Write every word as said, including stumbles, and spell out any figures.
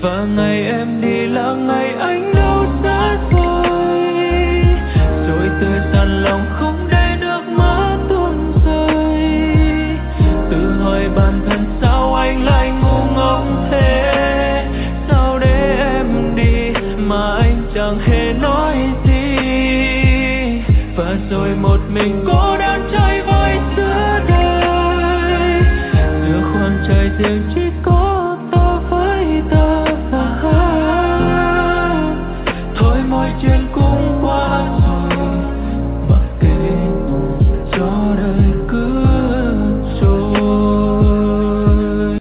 Và ngày em đi là ngày anh đâu xa xôi, rồi từ dằn lòng không để nước mắt tuôn rơi. Tự hỏi bản thân sao anh lại ngu ngốc thế, sao để em đi mà anh chẳng hề nói gì. Và rồi một mình cô đơn trôi